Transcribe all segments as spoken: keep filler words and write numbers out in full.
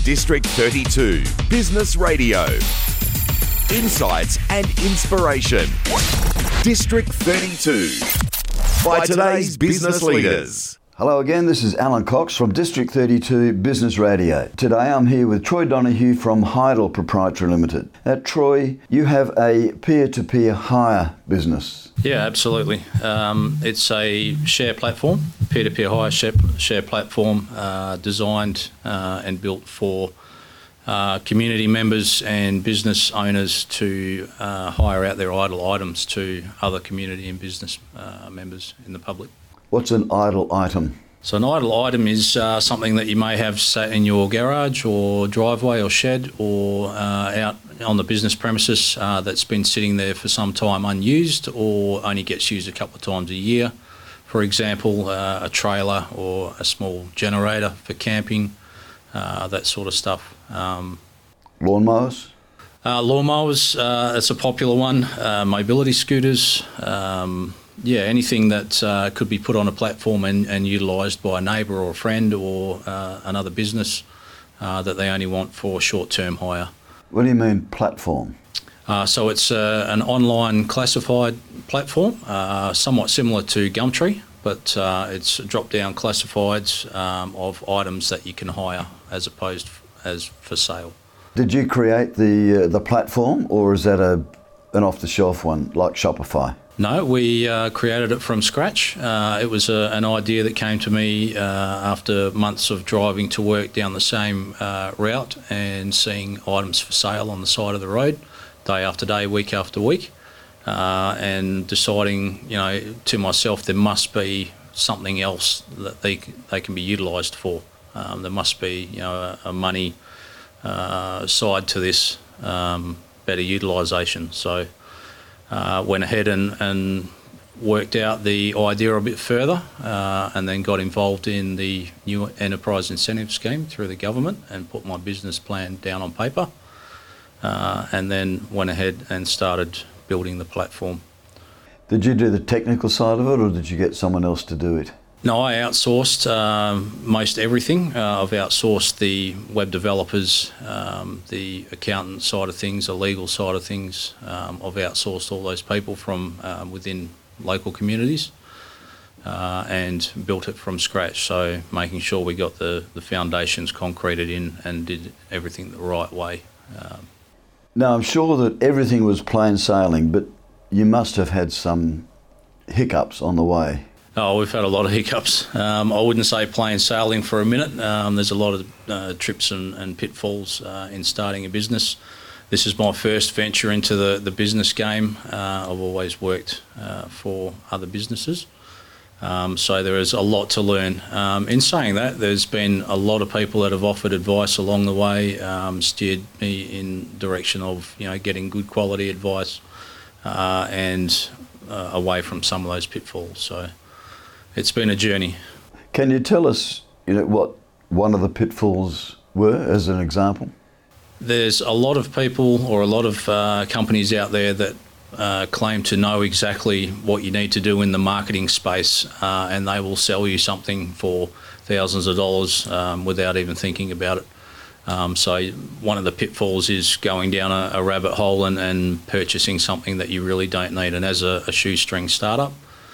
District thirty-two Business Radio. Insights and inspiration. District thirty-two. By today's business leaders. Hello again, this is Alan Cox from District thirty-two Business Radio. Today I'm here with Troy Donoghue from Heidel Proprietary Limited. Now Troy, you have a peer-to-peer hire business. Yeah, absolutely. Um, it's a share platform, peer-to-peer hire share, share platform uh, designed uh, and built for uh, community members and business owners to uh, hire out their idle items to other community and business uh, members in the public. What's an idle item? So an idle item is uh, something that you may have sat in your garage or driveway or shed or uh, out on the business premises uh, that's been sitting there for some time unused or only gets used a couple of times a year. For example, uh, a trailer or a small generator for camping, uh, that sort of stuff. Um, Lawnmowers? Uh, lawnmowers, uh, that's a popular one. Uh, mobility scooters. Um, Yeah, anything that uh, could be put on a platform and, and utilised by a neighbour or a friend or uh, another business uh, that they only want for short-term hire. What do you mean platform? Uh, so it's uh, an online classified platform, uh, somewhat similar to Gumtree, but uh, it's drop-down classifieds um, of items that you can hire as opposed as for sale. Did you create the uh, the platform, or is that a an off-the-shelf one like Shopify? No, we uh, created it from scratch. Uh, it was a, an idea that came to me uh, after months of driving to work down the same uh, route and seeing items for sale on the side of the road, day after day, week after week, uh, and deciding, you know, to myself, there must be something else that they they can be utilised for. Um, there must be, you know, a, a money uh, side to this, um, better utilisation. So. Uh, went ahead and, and worked out the idea a bit further uh, and then got involved in the new enterprise incentive scheme through the government and put my business plan down on paper uh, and then went ahead and started building the platform. Did you do the technical side of it, or did you get someone else to do it? No, I outsourced um, most everything. Uh, I've outsourced the web developers, um, the accountant side of things, the legal side of things. Um, I've outsourced all those people from um, within local communities uh, and built it from scratch. So making sure we got the, the foundations concreted in and did everything the right way. Um, now, I'm sure that everything was plain sailing, but you must have had some hiccups on the way. Oh, we've had a lot of hiccups. Um, I wouldn't say plain sailing for a minute. Um, there's a lot of uh, trips and, and pitfalls uh, in starting a business. This is my first venture into the, the business game. Uh, I've always worked uh, for other businesses. Um, so there is a lot to learn. Um, in saying that, there's been a lot of people that have offered advice along the way, um, steered me in direction of, you know, getting good quality advice uh, and uh, away from some of those pitfalls. So. It's been a journey. Can you tell us, you know, what one of the pitfalls were, as an example? There's a lot of people or a lot of uh, companies out there that uh, claim to know exactly what you need to do in the marketing space, uh, and they will sell you something for thousands of dollars um, without even thinking about it. Um, so one of the pitfalls is going down a, a rabbit hole and, and purchasing something that you really don't need. And as a, a shoestring startup,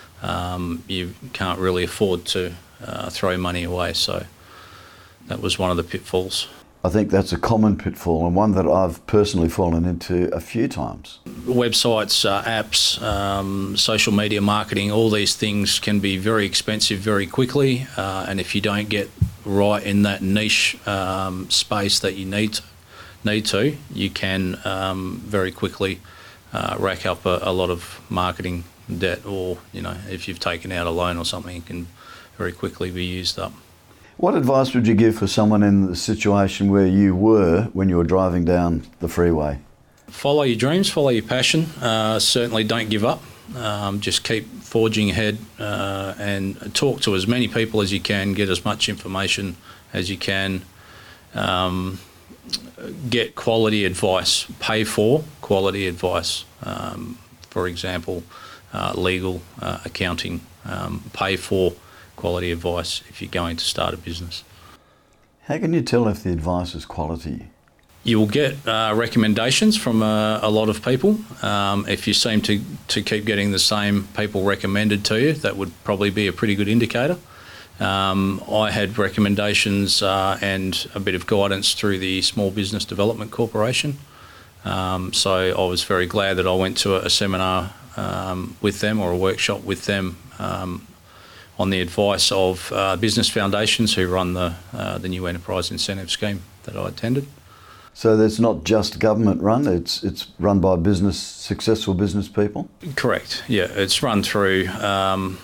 Um, you can't really afford to uh, throw money away, so that was one of the pitfalls. I think that's a common pitfall and one that I've personally fallen into a few times. Websites, uh, apps, um, social media marketing, all these things can be very expensive very quickly, uh, and if you don't get right in that niche um, space that you need to, need to you can um, very quickly uh, rack up a, a lot of marketing debt, or, you know, if you've taken out a loan or something, it can very quickly be used up. What advice would you give for someone in the situation where you were when you were driving down the freeway? Follow your dreams, follow your passion. Uh, certainly don't give up. Um, just keep forging ahead uh, and talk to as many people as you can, get as much information as you can. Um, get quality advice, pay for quality advice. Um, for example, uh, legal, uh, accounting, um, pay for quality advice if you're going to start a business. How can you tell if the advice is quality? You will get uh, recommendations from uh, a lot of people. Um, if you seem to, to keep getting the same people recommended to you, that would probably be a pretty good indicator. Um, I had recommendations uh, and a bit of guidance through the Small Business Development Corporation. Um, so I was very glad that I went to a, a seminar um, with them, or a workshop with them, um, on the advice of uh, Business Foundations, who run the, uh, the New Enterprise Incentive Scheme that I attended. So that's not just government run, it's it's run by business, successful business people? Correct, yeah. It's run through um,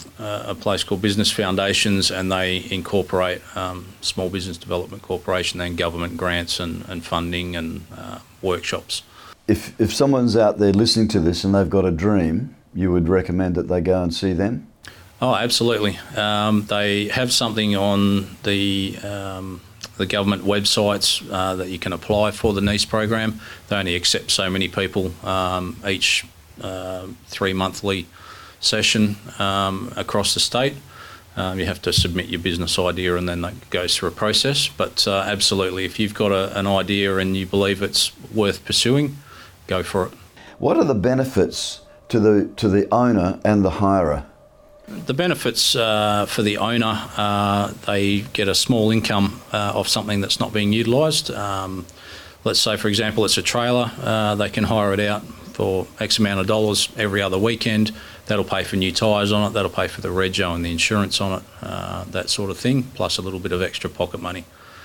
a place called Business Foundations, and they incorporate um, Small Business Development Corporation and government grants and, and funding and uh, workshops. If, if someone's out there listening to this and they've got a dream, you would recommend that they go and see them? Oh, absolutely. Um, they have something on the... Um, the government websites uh, that you can apply for the NEIS program. They only accept so many people um, each uh, three monthly session um, across the state. Um, you have to submit your business idea, and then that goes through a process. But uh, absolutely, if you've got a, an idea and you believe it's worth pursuing, go for it. What are the benefits to the to the owner and the hirer? The benefits uh, for the owner, uh, they get a small income uh, of something that's not being utilised. Um, let's say, for example, it's a trailer. Uh, they can hire it out for X amount of dollars every other weekend. That'll pay for new tyres on it. That'll pay for the rego and the insurance on it, uh, that sort of thing, plus a little bit of extra pocket money.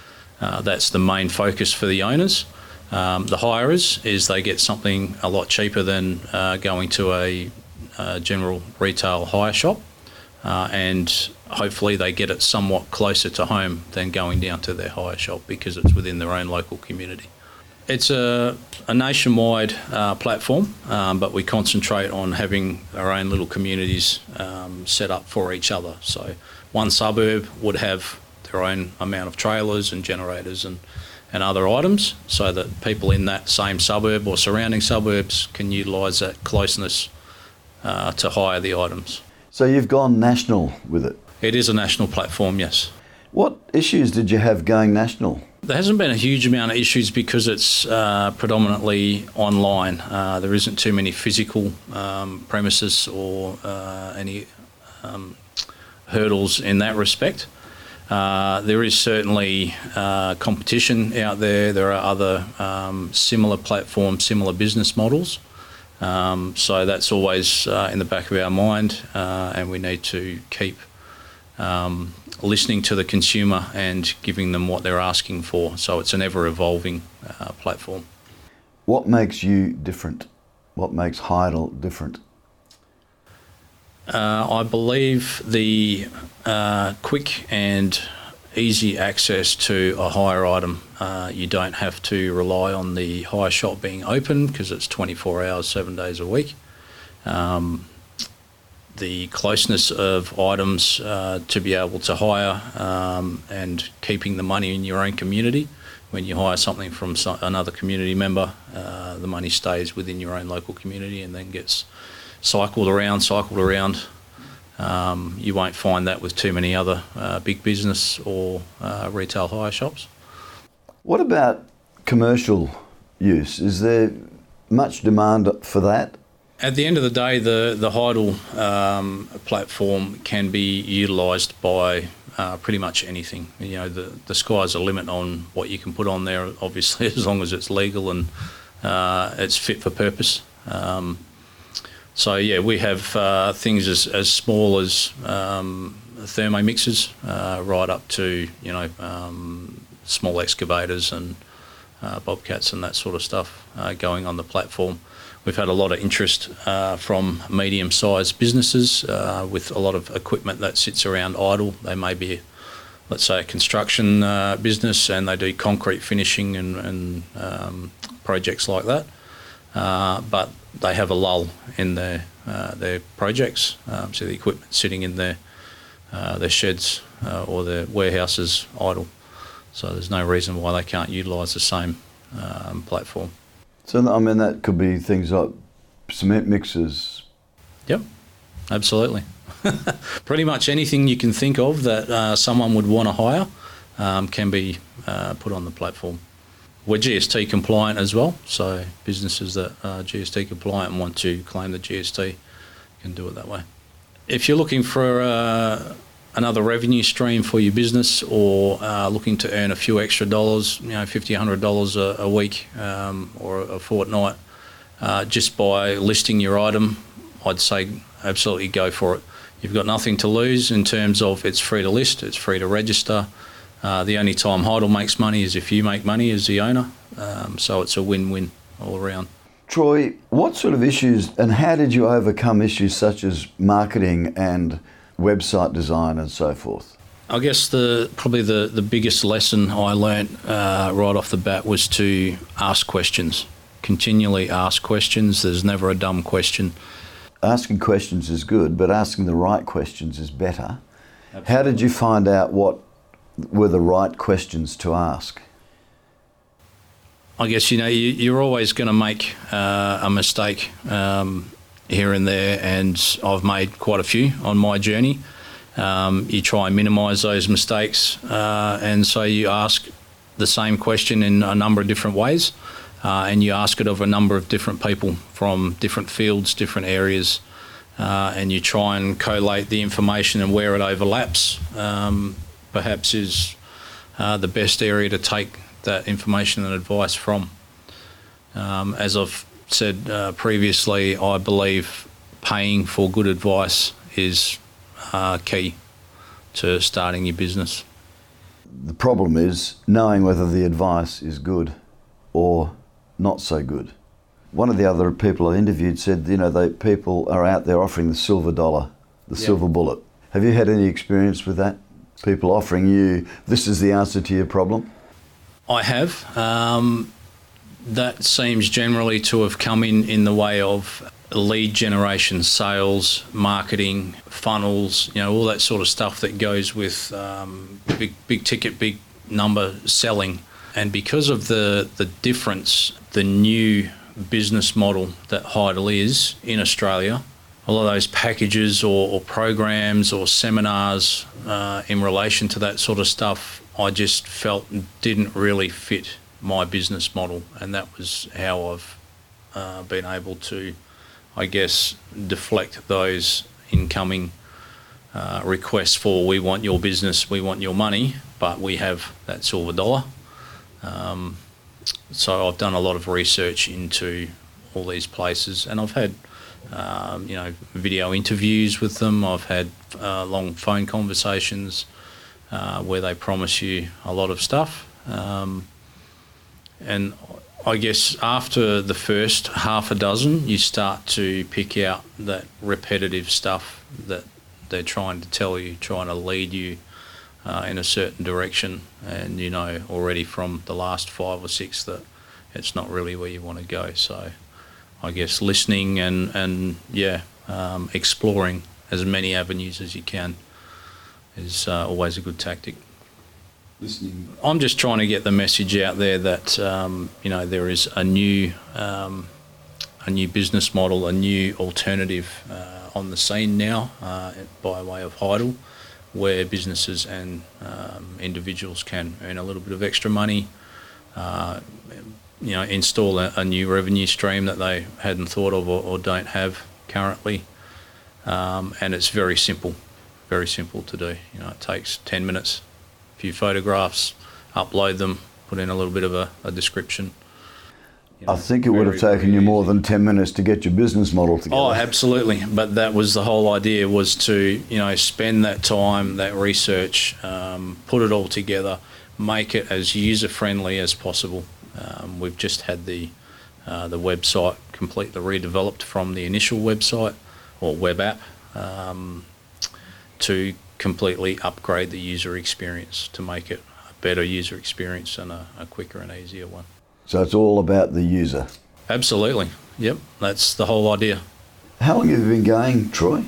Uh, that's the main focus for the owners. Um, the hirers is they get something a lot cheaper than uh, going to a, a general retail hire shop. Uh, and hopefully they get it somewhat closer to home than going down to their hire shop, because it's within their own local community. It's a, a nationwide uh, platform, um, but we concentrate on having our own little communities um, set up for each other. So one suburb would have their own amount of trailers and generators and, and other items, so that people in that same suburb or surrounding suburbs can utilise that closeness uh, to hire the items. So you've gone national with it? It is a national platform, yes. What issues did you have going national? There hasn't been a huge amount of issues because it's uh, predominantly online. Uh, there isn't too many physical um, premises or uh, any um, hurdles in that respect. Uh, there is certainly uh, competition out there. There are other um, similar platforms, similar business models. Um, so that's always uh, in the back of our mind, uh, and we need to keep um, listening to the consumer and giving them what they're asking for. So it's an ever-evolving uh, platform. What makes you different? What makes Heidel different? Uh, I believe the uh, quick and easy access to a hire item. Uh, you don't have to rely on the hire shop being open, because it's twenty-four hours, seven days a week. Um, the closeness of items uh, to be able to hire um, and keeping the money in your own community. When you hire something from some, another community member, uh, the money stays within your own local community and then gets cycled around, cycled around. Um, you won't find that with too many other uh, big business or uh, retail hire shops. What about commercial use? Is there much demand for that? At the end of the day, the, the Heidel um, platform can be utilised by uh, pretty much anything. You know, the, the sky's the limit on what you can put on there, obviously, as long as it's legal and uh, it's fit for purpose. Um, So yeah, we have uh, things as, as small as um, thermo mixers, uh, right up to you know um, small excavators and uh, bobcats and that sort of stuff uh, going on the platform. We've had a lot of interest uh, from medium-sized businesses uh, with a lot of equipment that sits around idle. They may be, let's say, a construction uh, business, and they do concrete finishing and, and um, projects like that. Uh, but they have a lull in their uh, their projects, um, so the equipment sitting in their uh, their sheds uh, or their warehouses idle. So there's no reason why they can't utilise the same um, platform. So I mean, that could be things like cement mixers. Yep, absolutely. Pretty much anything you can think of that uh, someone would want to hire, um, can be uh, put on the platform. We're G S T compliant as well, so businesses that are G S T compliant and want to claim the G S T can do it that way. If you're looking for uh, another revenue stream for your business, or uh, looking to earn a few extra dollars, you know, fifty dollars, one hundred dollars a, a week um, or a fortnight, uh, just by listing your item, I'd say absolutely go for it. You've got nothing to lose in terms of it's free to list, it's free to register. Uh, the only time Heidel makes money is if you make money as the owner, um, so it's a win-win all around. Troy, what sort of issues and how did you overcome issues such as marketing and website design and so forth? I guess the probably the, the biggest lesson I learnt uh, right off the bat was to ask questions. Continually ask questions. There's never a dumb question. Asking questions is good, but asking the right questions is better. Absolutely. How did you find out what were the right questions to ask? I guess, you know, you, you're always going to make uh, a mistake um, here and there, and I've made quite a few on my journey. Um, you try and minimise those mistakes, uh, and so you ask the same question in a number of different ways, uh, and you ask it of a number of different people from different fields, different areas, uh, and you try and collate the information, and where it overlaps um, perhaps is uh, the best area to take that information and advice from. Um, as I've said uh, previously, I believe paying for good advice is uh, key to starting your business. The problem is knowing whether the advice is good or not so good. One of the other people I interviewed said, you know, they, people are out there offering the silver dollar, the Yeah. silver bullet. Have you had any experience with that? People offering you, this is the answer to your problem? I have. Um, that seems generally to have come in in the way of lead generation, sales, marketing, funnels, you know, all that sort of stuff that goes with um, big, big ticket, big number selling. And because of the, the difference, the new business model that Heidel is in Australia, a lot of those packages or, or programs or seminars uh, in relation to that sort of stuff, I just felt didn't really fit my business model, and that was how I've uh, been able to, I guess, deflect those incoming uh, requests for, we want your business, we want your money, but we have that silver dollar. Um, so I've done a lot of research into all these places, and I've had um, you know, video interviews with them. I've had uh, long phone conversations uh, where they promise you a lot of stuff. Um, and I guess after the first half a dozen, you start to pick out that repetitive stuff that they're trying to tell you, trying to lead you uh, in a certain direction, and you know already from the last five or six that it's not really where you want to go. So I guess listening and, and yeah, um, exploring as many avenues as you can is uh, always a good tactic. Listening. I'm just trying to get the message out there that um, you know there is a new um, a new business model, a new alternative uh, on the scene now uh, by way of Heidel, where businesses and um, individuals can earn a little bit of extra money, uh, you know, install a, a new revenue stream that they hadn't thought of or, or don't have currently, um, and it's very simple, very simple to do. You know, it takes ten minutes. Few photographs, upload them, put in a little bit of a, a description. You know, I think it would have very, taken very you more easy. than ten minutes to get your business model together. Oh, absolutely. But that was the whole idea, was to, you know, spend that time, that research, um, put it all together, make it as user-friendly as possible. Um, we've just had the uh, the website completely redeveloped from the initial website or web app um, to completely upgrade the user experience to make it a better user experience and a, a quicker and easier one. So it's all about the user. Absolutely. Yep, that's the whole idea. How long have you been going, Troy?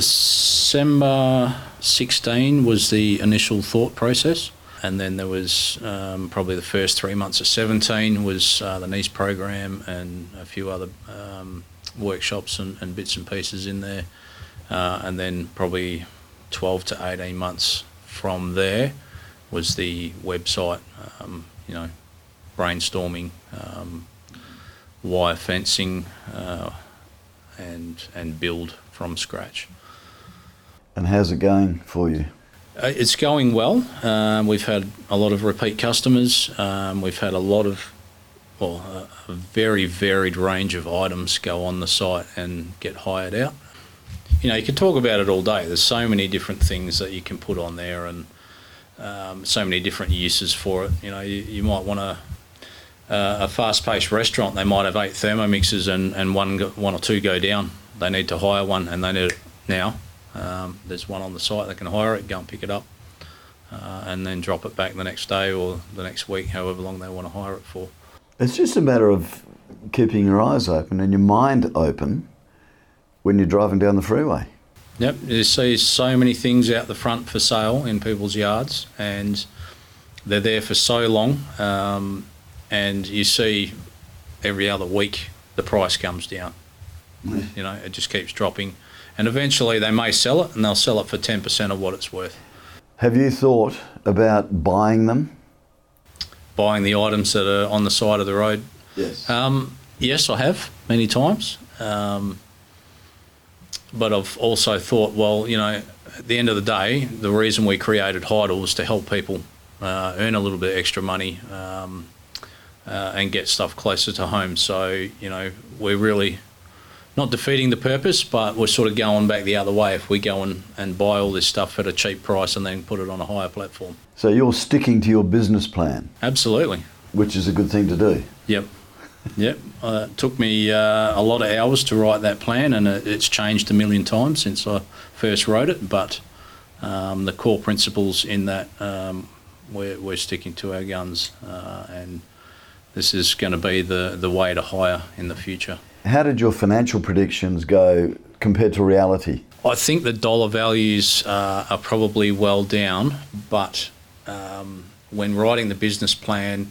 December sixteen was the initial thought process, and then there was um, probably the first three months of seventeen was uh, the NICE program and a few other um, workshops and, and bits and pieces in there, uh, and then probably twelve to eighteen months from there was the website, um, you know, brainstorming, um, wire fencing, uh, and and build from scratch. And how's it going for you? Uh, It's going well. Um, we've had a lot of repeat customers. Um, we've had a lot of, well, a, a very varied range of items go on the site and get hired out. You know, you can talk about it all day. There's so many different things that you can put on there, and um, so many different uses for it. You know, you, you might want a, uh, a fast-paced restaurant. They might have eight thermomixers and, and one, go, one or two go down. They need to hire one, and they need it now. Um, there's one on the site. They can hire it, go and pick it up, uh, and then drop it back the next day or the next week, however long they want to hire it for. It's just a matter of keeping your eyes open and your mind open when you're driving down the freeway. Yep, you see so many things out the front for sale in people's yards, and they're there for so long, um, and you see every other week the price comes down. Yeah. You know, it just keeps dropping, and eventually they may sell it, and they'll sell it for ten percent of what it's worth. Have you thought about buying them? Buying the items that are on the side of the road? Yes. Um, yes, I have, many times. Um, but I've also thought, well, you know, at the end of the day, the reason we created Heidel was to help people uh, earn a little bit extra money um, uh, and get stuff closer to home. So, you know, we're really not defeating the purpose, but we're sort of going back the other way if we go and, and buy all this stuff at a cheap price and then put it on a higher platform. So you're sticking to your business plan? Absolutely. Which is a good thing to do. Yep. Yep. Uh, it took me uh, a lot of hours to write that plan, and it, it's changed a million times since I first wrote it, but um, the core principles in that, um, we're, we're sticking to our guns, uh, and this is going to be the, the way to hire in the future. How did your financial predictions go compared to reality? I think the dollar values uh, are probably well down, but um, when writing the business plan,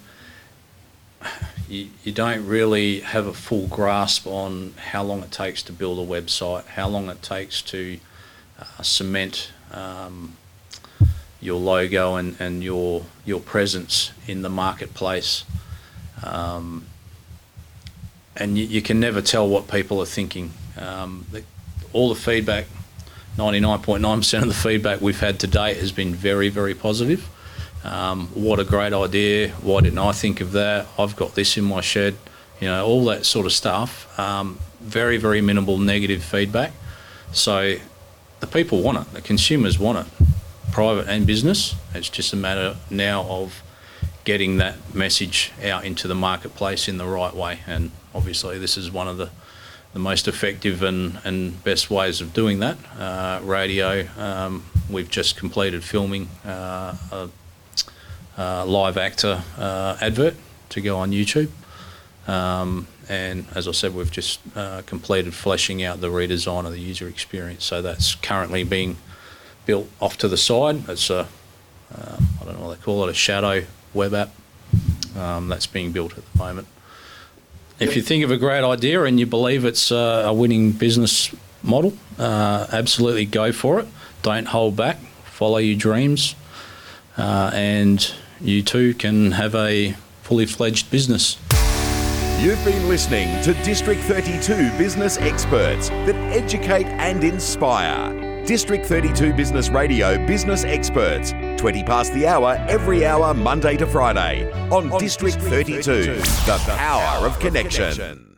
you, you don't really have a full grasp on how long it takes to build a website, how long it takes to uh, cement um, your logo and, and your your presence in the marketplace. Um, and you, you can never tell what people are thinking. Um, the, all the feedback, ninety-nine point nine percent of the feedback we've had to date has been very, very positive. Um, what a great idea, why didn't I think of that, I've got this in my shed, you know, all that sort of stuff. Um, very, very minimal negative feedback. So the people want it, the consumers want it, private and business. It's just a matter now of getting that message out into the marketplace in the right way, and obviously this is one of the, the most effective and, and best ways of doing that. Uh, radio, um, we've just completed filming uh, a Uh, live actor uh, advert to go on YouTube, um, and as I said, we've just uh, completed fleshing out the redesign of the user experience, so that's currently being built off to the side. It's a uh, I don't know what they call it, a shadow web app um, that's being built at the moment. If you think of a great idea and you believe it's uh, a winning business model, uh, absolutely go for it. Don't hold back, follow your dreams, uh, and you too can have a fully fledged business. You've been listening to District thirty-two Business Experts that educate and inspire. District thirty-two Business Radio Business Experts, twenty past the hour every hour Monday to Friday on, on District thirty-two, the power of connection.